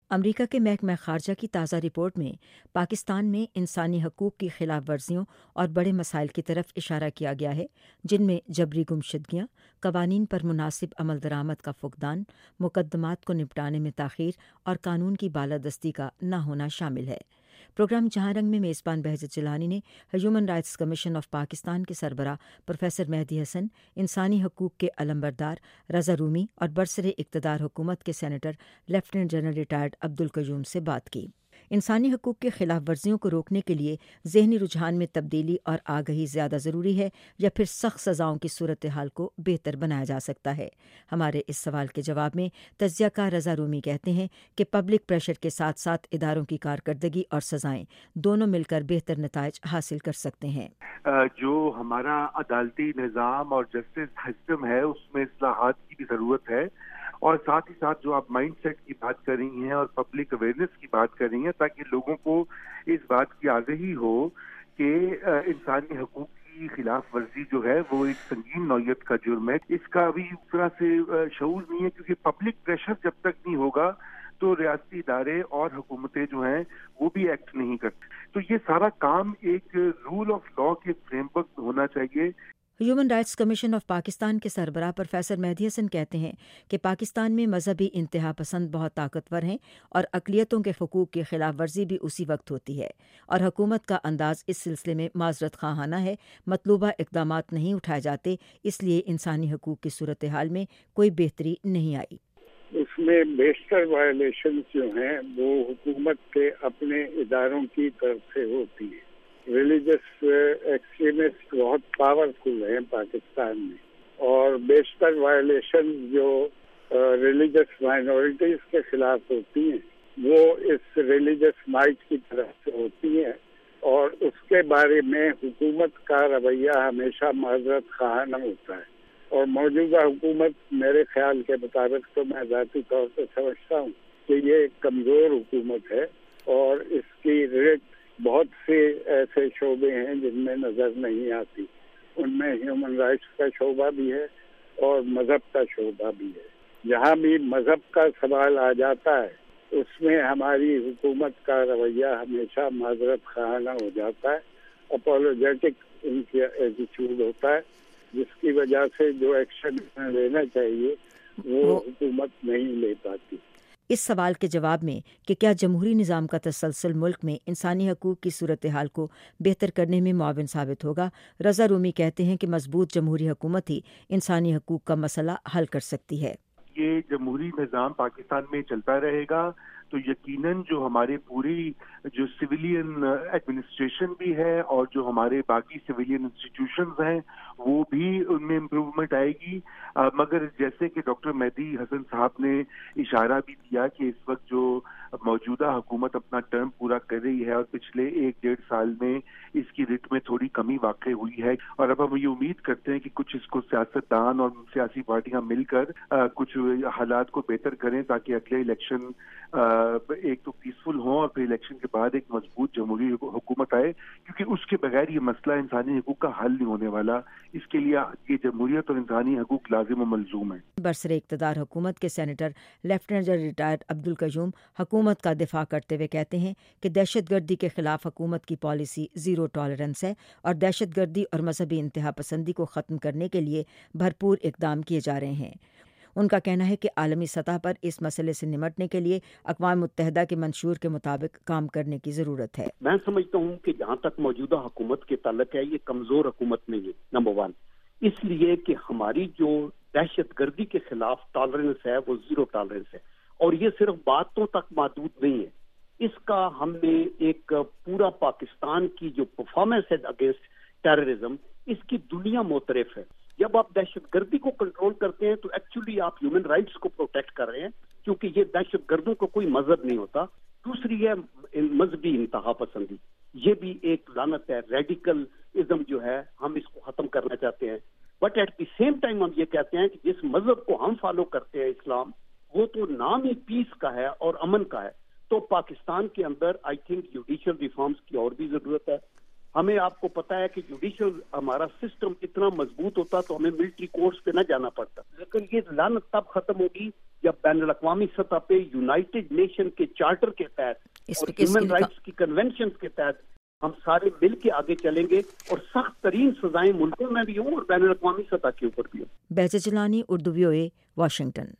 امریکہ کے محکمہ خارجہ کی تازہ رپورٹ میں پاکستان میں انسانی حقوق کی خلاف ورزیوں اور بڑے مسائل کی طرف اشارہ کیا گیا ہے، جن میں جبری گمشدگیاں، قوانین پر مناسب عمل درآمد کا فقدان، مقدمات کو نپٹانے میں تاخیر اور قانون کی بالادستی کا نہ ہونا شامل ہے۔ پروگرام جہاں رنگ میں میزبان بہجت جیلانی نے human rights commission of Pakistan کے سربراہ پروفیسر مہدی حسن، انسانی حقوق کے علمبردار رضا رومی اور برسر اقتدار حکومت کے senator lieutenant general retired Abdul Qayyum سے بات کی۔ انسانی حقوق کی خلاف ورزیوں کو روکنے کے لیے ذہنی رجحان میں تبدیلی اور آگہی زیادہ ضروری ہے یا پھر سخت سزاؤں کی صورتحال کو بہتر بنایا جا سکتا ہے؟ ہمارے اس سوال کے جواب میں تجزیہ کار رضا رومی کہتے ہیں کہ پبلک پریشر کے ساتھ ساتھ اداروں کی کارکردگی اور سزائیں دونوں مل کر بہتر نتائج حاصل کر سکتے ہیں۔ جو ہمارا عدالتی نظام اور جسٹس سسٹم ہے اس میں اصلاحات کی بھی ضرورت ہے، اور ساتھ ہی ساتھ جو آپ مائنڈ سیٹ کی بات کر رہی ہیں اور پبلک اویئرنیس کی بات کر رہی ہیں، تاکہ لوگوں کو اس بات کی آگہی ہو کہ انسانی حقوق کی خلاف ورزی جو ہے وہ ایک سنگین نوعیت کا جرم ہے۔ اس کا ابھی اس طرح سے شعور نہیں ہے، کیونکہ پبلک پریشر جب تک نہیں ہوگا تو ریاستی ادارے اور حکومتیں جو ہیں وہ بھی ایکٹ نہیں کرتی۔ تو یہ سارا کام ایک رول آف لا کے فریم ورک میں ہونا چاہیے۔ Human rights commission of Pakistan کے سربراہ پروفیسر مہدی حسن کہتے ہیں کہ پاکستان میں مذہبی انتہا پسند بہت طاقتور ہیں اور اقلیتوں کے حقوق کی خلاف ورزی بھی اسی وقت ہوتی ہے، اور حکومت کا انداز اس سلسلے میں معذرت خواہانہ ہے۔ مطلوبہ اقدامات نہیں اٹھائے جاتے، اس لیے انسانی حقوق کی صورتحال میں کوئی بہتری نہیں آئی۔ اس میں بیشتر وائلیشن جو ہیں وہ حکومت کے اپنے اداروں کی طرف سے ہوتی ہیں۔ ریلیجس ایکسٹریمسٹ بہت پاورفل ہیں پاکستان میں، اور بیشتر وائلیشن جو ریلیجس مائنورٹیز کے خلاف ہوتی ہیں وہ اس ریلیجس مائٹ کی طرف سے ہوتی ہیں، اور اس کے بارے میں حکومت کا رویہ ہمیشہ معذرت خواہانہ ہوتا ہے۔ اور موجودہ حکومت میرے خیال کے مطابق، تو میں ذاتی طور پہ سمجھتا ہوں کہ یہ ایک کمزور حکومت ہے، اور اس کی ریٹ بہت سے ایسے شعبے ہیں جن میں نظر نہیں آتی۔ ان میں ہیومن رائٹس کا شعبہ بھی ہے اور مذہب کا شعبہ بھی ہے۔ جہاں بھی مذہب کا سوال آ جاتا ہے اس میں ہماری حکومت کا رویہ ہمیشہ معذرت خواہانہ ہو جاتا ہے، اپولوجیٹک ان کا ایٹیچیوڈ ہوتا ہے، جس کی وجہ سے جو ایکشن لینا چاہیے وہ حکومت نہیں لے پاتی۔ اس سوال کے جواب میں کہ کیا جمہوری نظام کا تسلسل ملک میں انسانی حقوق کی صورتحال کو بہتر کرنے میں معاون ثابت ہوگا، رضا رومی کہتے ہیں کہ مضبوط جمہوری حکومت ہی انسانی حقوق کا مسئلہ حل کر سکتی ہے۔ یہ جمہوری نظام پاکستان میں چلتا رہے گا تو یقیناً جو ہمارے پوری جو سویلین ایڈمنسٹریشن بھی ہے اور جو ہمارے باقی سویلین انسٹیٹیوشنز ہیں وہ بھی ان میں امپروومنٹ آئے گی۔ مگر جیسے کہ ڈاکٹر مہدی حسن صاحب نے اشارہ بھی دیا کہ اس وقت جو موجودہ حکومت اپنا ٹرم پورا کر رہی ہے اور پچھلے 1-1.5 سال میں اس کی ریٹ میں تھوڑی کمی واقع ہوئی ہے، اور اب ہم یہ امید کرتے ہیں کہ کچھ اس کو سیاستدان اور سیاسی پارٹیاں مل کر کچھ حالات کو بہتر کریں تاکہ اگلے الیکشن ایک تو پیسفل ہوں اور پھر الیکشن کے بعد ایک مضبوط جمہوری حکومت آئے، کیونکہ اس کے بغیر یہ مسئلہ انسانی حقوق کا حل نہیں ہونے والا۔ اس کے لیے یہ جمہوریت اور انسانی حقوق لازم و ملزوم ہے۔ برسر اقتدار حکومت کے senator lieutenant general retired Abdul Qayyum حکومت کا دفاع کرتے ہوئے کہتے ہیں کہ دہشت گردی کے خلاف حکومت کی پالیسی زیرو ٹالرنس ہے، اور دہشت گردی اور مذہبی انتہا پسندی کو ختم کرنے کے لیے بھرپور اقدام کیے جا رہے ہیں۔ ان کا کہنا ہے کہ عالمی سطح پر اس مسئلے سے نمٹنے کے لیے اقوام متحدہ کے منشور کے مطابق کام کرنے کی ضرورت ہے۔ میں سمجھتا ہوں کہ جہاں تک موجودہ حکومت کے تعلق ہے یہ کمزور حکومت نہیں ہے، نمبر 1، اس لیے کہ ہماری جو دہشت گردی کے خلاف ٹالرنس ہے وہ زیرو ٹالرنس ہے، اور یہ صرف باتوں تک محدود نہیں ہے، اس کا ہم نے ایک پورا پاکستان کی جو پرفارمنس ہے اگینسٹ ٹیررزم، اس کی دنیا معترف ہے۔ جب آپ دہشت گردی کو کنٹرول کرتے ہیں تو ایکچولی آپ ہیومن رائٹس کو پروٹیکٹ کر رہے ہیں، کیونکہ یہ دہشت گردوں کو کوئی مذہب نہیں ہوتا۔ دوسری ہے مذہبی انتہا پسندی، یہ بھی ایک لعنت ہے، ریڈیکل ازم جو ہے ہم اس کو ختم کرنا چاہتے ہیں، but at the same time ہم یہ کہتے ہیں کہ جس مذہب کو ہم فالو کرتے ہیں اسلام، وہ تو نام ہی پیس کا ہے اور امن کا ہے۔ تو پاکستان کے اندر آئی تھنک جوڈیشل ریفارمز کی اور بھی ضرورت ہے، ہمیں آپ کو پتا ہے کہ جوڈیشل ہمارا سسٹم اتنا مضبوط ہوتا تو ہمیں ملٹری کورٹس پہ نہ جانا پڑتا، لیکن یہ لعنت تب ختم ہوگی جب بین الاقوامی سطح پہ یونائٹڈ نیشن کے چارٹر کے تحت اور ہیومن رائٹس کی کنونشن کے تحت ہم سارے مل کے آگے چلیں گے اور سخت ترین سزائیں ملکوں میں بھی ہوں اور بین الاقوامی سطح کے اوپر بھی ہوں۔ Behjat Jilani, Urdu VOA، Washington.